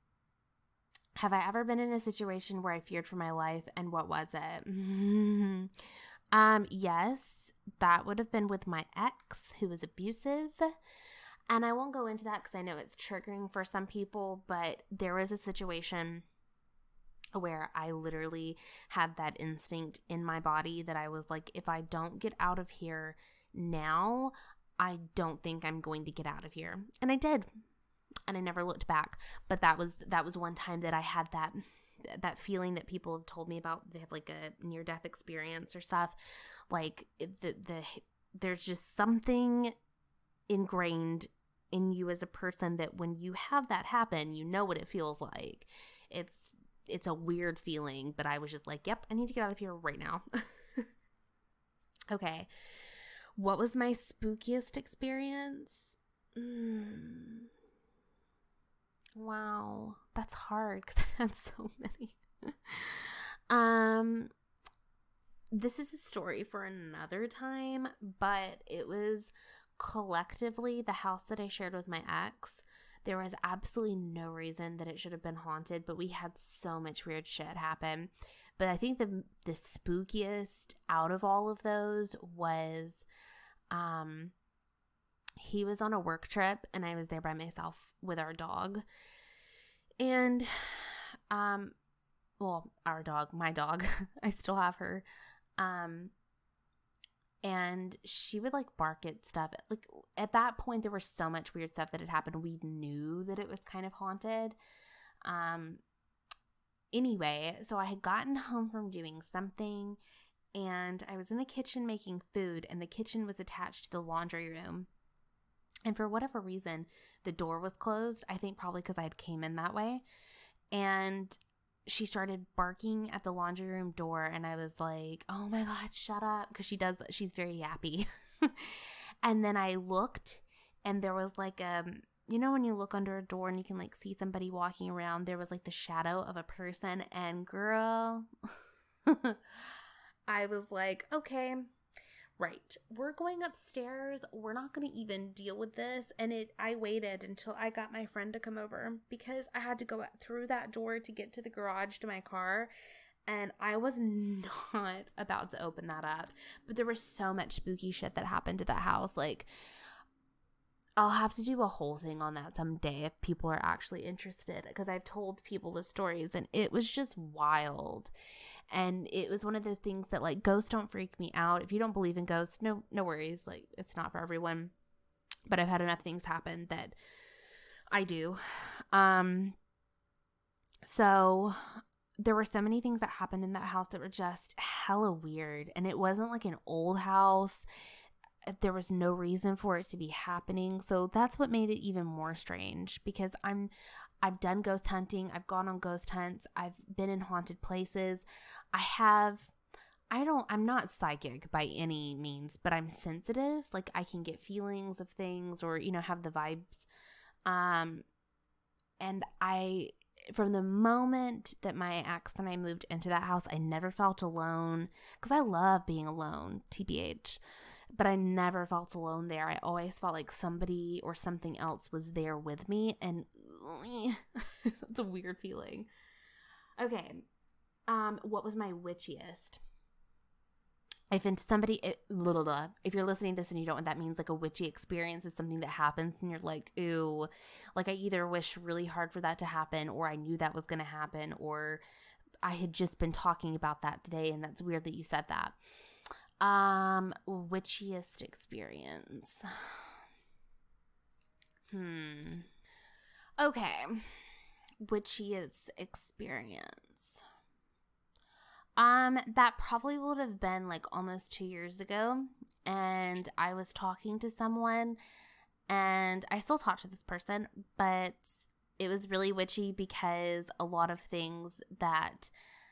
Have I ever been in a situation where I feared for my life, and what was it? um, yes. That would have been with my ex, who was abusive. And I won't go into that because I know it's triggering for some people, but there was a situation where I literally had that instinct in my body that I was like, if I don't get out of here now, I don't think I'm going to get out of here. And I did. And I never looked back. But that was that was one time that I had that that feeling that people have told me about. They have like a near-death experience or stuff. Like the the there's just something ingrained in you as a person that when you have that happen, you know what it feels like. It's it's a weird feeling, but I was just like, yep, I need to get out of here right now. Okay. What was my spookiest experience? Mm. Wow. That's hard because I've had so many. um, this is a story for another time, but it was collectively the house that I shared with my ex. There was absolutely no reason that it should have been haunted, but we had so much weird shit happen. But I think the the spookiest out of all of those was um he was on a work trip and I was there by myself with our dog. And, um, well, our dog, my dog, I still have her. Um, and she would like bark at stuff. Like at that point, there was so much weird stuff that had happened. We knew that it was kind of haunted. Um, anyway, so I had gotten home from doing something, and I was in the kitchen making food, and the kitchen was attached to the laundry room. And for whatever reason, the door was closed. I think probably because I had came in that way. And she started barking at the laundry room door, and I was like, oh my God, shut up. Because she does, she's very yappy. And then I looked, and there was like, um, you know, when you look under a door and you can like see somebody walking around, there was like the shadow of a person. And girl, I was like, okay, right, we're going upstairs. We're not going to even deal with this. And it, I waited until I got my friend to come over because I had to go through that door to get to the garage to my car. And I was not about to open that up. But there was so much spooky shit that happened to that house. Like, I'll have to do a whole thing on that someday if people are actually interested, because I've told people the stories and it was just wild. And it was one of those things that, like, ghosts don't freak me out. If you don't believe in ghosts, no no worries. Like, it's not for everyone. But I've had enough things happen that I do. Um, so there were so many things that happened in that house that were just hella weird. And it wasn't like an old house. There was no reason for it to be happening. So that's what made it even more strange, because I'm I've done ghost hunting. I've gone on ghost hunts. I've been in haunted places. I have, I don't, I'm not psychic by any means, but I'm sensitive. Like, I can get feelings of things, or, you know, have the vibes. Um, and I, from the moment that my ex and I moved into that house, I never felt alone, because I love being alone, T B H. But I never felt alone there. I always felt like somebody or something else was there with me. And it's a weird feeling. Okay. Um, what was my witchiest? If it's somebody, it, blah, blah, blah. If you're listening to this and you don't know what that means, like a witchy experience is something that happens and you're like, ooh, like I either wish really hard for that to happen, or I knew that was going to happen, or I had just been talking about that today and that's weird that you said that. Um, witchiest experience. Hmm. Okay. Witchiest experience. Um, that probably would have been like almost two years ago. And I was talking to someone, and I still talk to this person, but it was really witchy because a lot of things that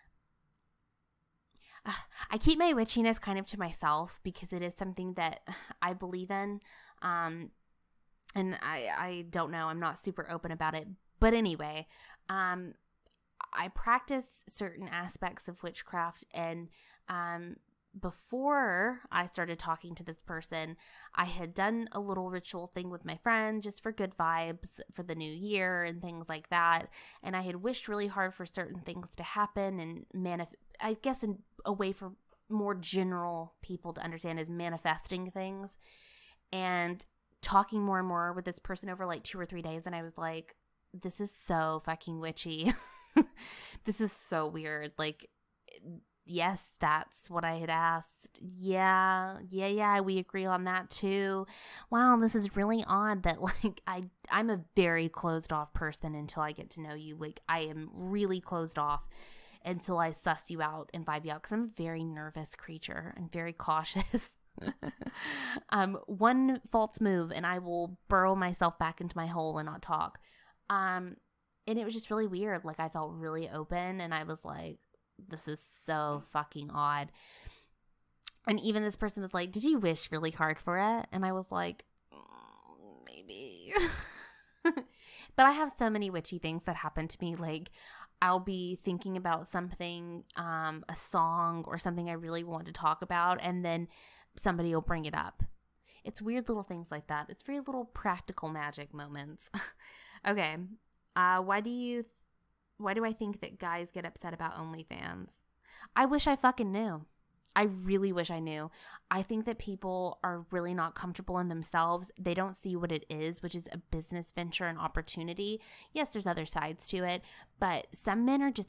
I keep my witchiness kind of to myself, because it is something that I believe in. Um, and I, I don't know, I'm not super open about it. But anyway, um, I practice certain aspects of witchcraft. And um, before I started talking to this person, I had done a little ritual thing with my friend just for good vibes for the new year and things like that. And I had wished really hard for certain things to happen and manifest. I guess in a way for more general people to understand is manifesting things, and talking more and more with this person over like two or three days. And I was like, this is so fucking witchy. This is so weird. Like, yes, that's what I had asked. Yeah, yeah, yeah, we agree on that too. Wow, this is really odd that like I, I'm a very closed off person until I get to know you. Like, I am really closed off until I suss you out and vibe you out, because I'm a very nervous creature. I'm very cautious. um, one false move and I will burrow myself back into my hole and not talk. Um, and it was just really weird. Like, I felt really open, and I was like, this is so fucking odd. And even this person was like, did you wish really hard for it? And I was like, mm, maybe. But I have so many witchy things that happen to me. Like, I'll be thinking about something, um, a song or something I really want to talk about, and then somebody will bring it up. It's weird little things like that. It's very little practical magic moments. Okay. Uh, why do you, th- why do I think that guys get upset about OnlyFans? I wish I fucking knew. I really wish I knew. I think that people are really not comfortable in themselves. They don't see what it is, which is a business venture and opportunity. Yes, there's other sides to it, but some men are just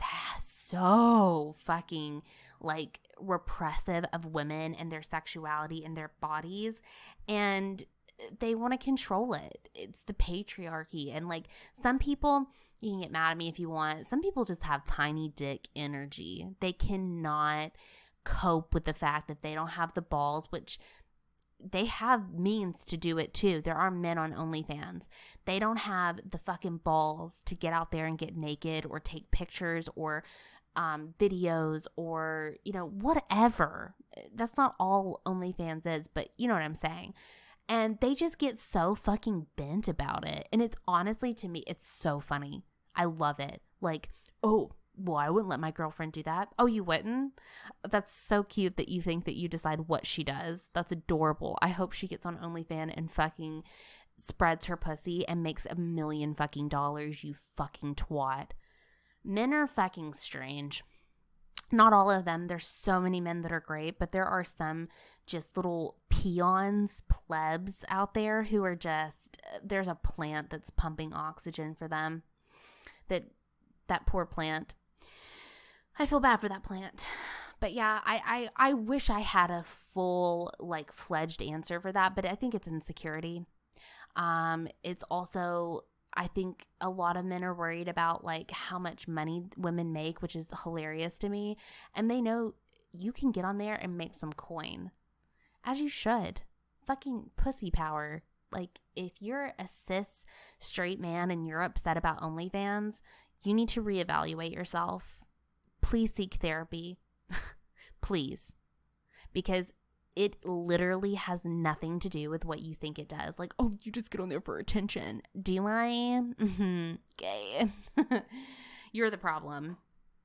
so fucking like repressive of women and their sexuality and their bodies, and they want to control it. It's the patriarchy. And like some people, you can get mad at me if you want, some people just have tiny dick energy. They cannot cope with the fact that they don't have the balls, which they have means to do it too. There are men on OnlyFans. They don't have the fucking balls to get out there and get naked or take pictures or um, videos or, you know, whatever. That's not all OnlyFans is, but you know what I'm saying. And they just get so fucking bent about it. And it's honestly, to me, it's so funny. I love it. Like, oh, well, I wouldn't let my girlfriend do that. Oh, you wouldn't? That's so cute that you think that you decide what she does. That's adorable. I hope she gets on OnlyFans and fucking spreads her pussy and makes a million fucking dollars, you fucking twat. Men are fucking strange. Not all of them. There's so many men that are great, but there are some just little peons, plebs out there who are just, there's a plant that's pumping oxygen for them. That that poor plant. I feel bad for that plant. But yeah, I, I, I wish I had a full, like, fledged answer for that, but I think it's insecurity. Um, it's also, I think a lot of men are worried about, like, how much money women make, which is hilarious to me. And they know you can get on there and make some coin. As you should. Fucking pussy power. Like, if you're a cis straight man and you're upset about OnlyFans, you need to reevaluate yourself. Please seek therapy. Please. Because it literally has nothing to do with what you think it does. Like, oh, you just get on there for attention. Do I? Mm-hmm. Okay. You're the problem.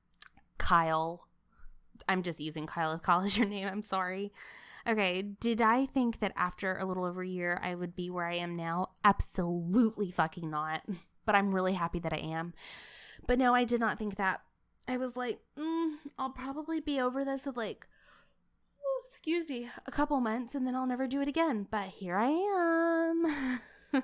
Kyle. I'm just using Kyle of Kyle as your name. I'm sorry. Okay, did I think that after a little over a year I would be where I am now? Absolutely fucking not. But I'm really happy that I am. But no, I did not think that. I was like, mm, I'll probably be over this in like, oh, excuse me, a couple months and then I'll never do it again. But here I am.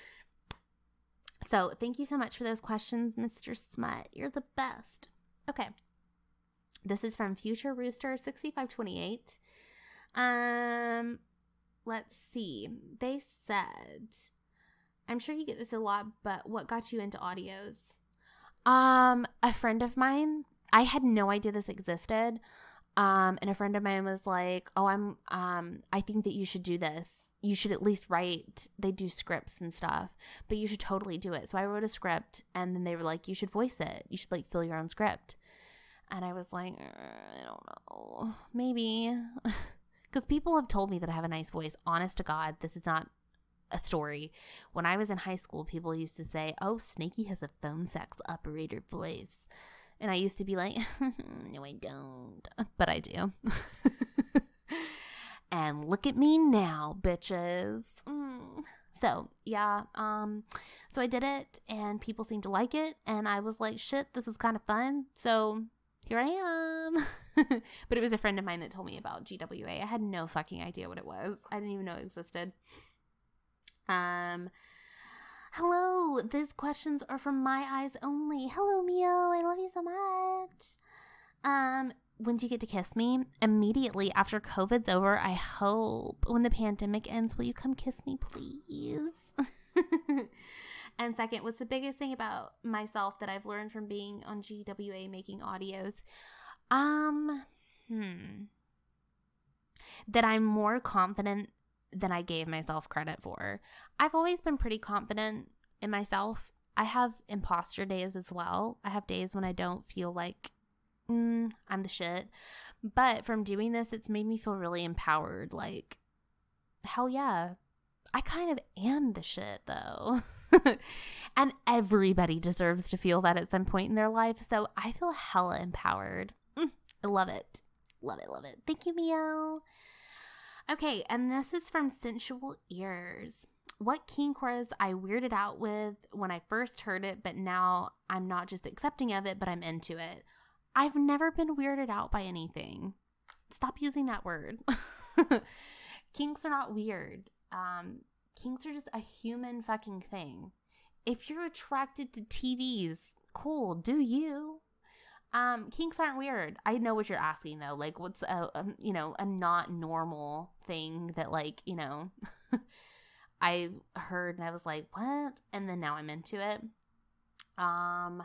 So thank you so much for those questions, Mister Smut. You're the best. Okay. This is from Future Rooster sixty-five twenty-eight. Um, let's see. They said, I'm sure you get this a lot, but what got you into audios? Um, a friend of mine, I had no idea this existed. Um, and a friend of mine was like, oh, I'm, um, I think that you should do this. You should at least write, they do scripts and stuff, but you should totally do it. So I wrote a script and then they were like, you should voice it. You should like fill your own script. And I was like, I don't know, maybe. Because people have told me that I have a nice voice. Honest to God, this is not a story. When I was in high school, people used to say, oh, Snaky has a phone sex operator voice. And I used to be like, no, I don't. But I do. And look at me now, bitches. Mm. So, yeah. Um, so I did it, and people seemed to like it. And I was like, shit, this is kind of fun. So here I am. But it was a friend of mine that told me about G W A. I had no fucking idea what it was. I didn't even know it existed. Um, hello. These questions are from My Eyes Only. Hello, Mio. I love you so much. Um, when do you get to kiss me? Immediately after COVID's over. I hope when the pandemic ends, will you come kiss me, please? And second, what's the biggest thing about myself that I've learned from being on G W A making audios? Um, hmm. That I'm more confident than I gave myself credit for. I've always been pretty confident in myself. I have imposter days as well. I have days when I don't feel like mm, I'm the shit. But from doing this, it's made me feel really empowered. Like, hell yeah. I kind of am the shit, though. And everybody deserves to feel that at some point in their life. So I feel hella empowered. Mm, I love it. Love it, love it. Thank you, Mio. Okay, and this is from Sensual Ears. What kink was I weirded out with when I first heard it, but now I'm not just accepting of it, but I'm into it? I've never been weirded out by anything. Stop using that word. Kinks are not weird. Um, kinks are just a human fucking thing. If you're attracted to T Vs, cool, do you? Um, kinks aren't weird. I know what you're asking though. Like, what's a, a you know, a not normal thing that, like, you know, I heard and I was like, what? And then now I'm into it. Um,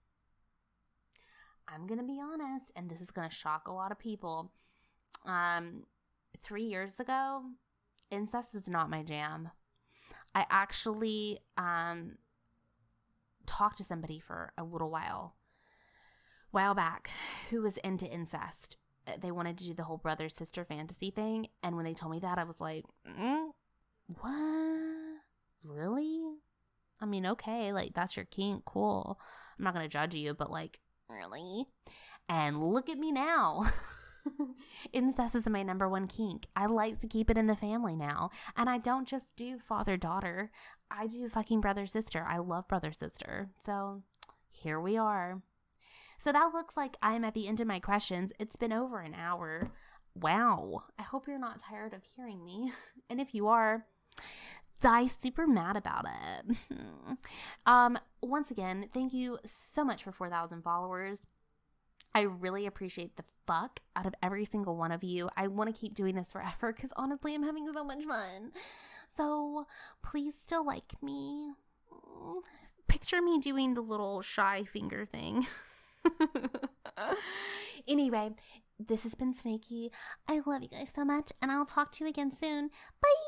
I'm gonna be honest, and this is gonna shock a lot of people. Um, three years ago, incest was not my jam. I actually um talked to somebody for a little while, while back, who was into incest. They wanted to do the whole brother sister fantasy thing, and when they told me that, I was like, mm, what? Really? I mean, okay, like, that's your kink, cool. I'm not gonna judge you, but like, really? And look at me now. Incest is my number one kink. I like to keep it in the family now. And I don't just do father-daughter. I do fucking brother-sister. I love brother-sister. So here we are. So that looks like I'm at the end of my questions. It's been over an hour. Wow. I hope you're not tired of hearing me. And if you are, die super mad about it. um, once again, thank you so much for four thousand followers. I really appreciate the fuck out of every single one of you. I want to keep doing this forever because honestly, I'm having so much fun. So please still like me. Picture me doing the little shy finger thing. Anyway, this has been Snaky. I love you guys so much, and I'll talk to you again soon. Bye!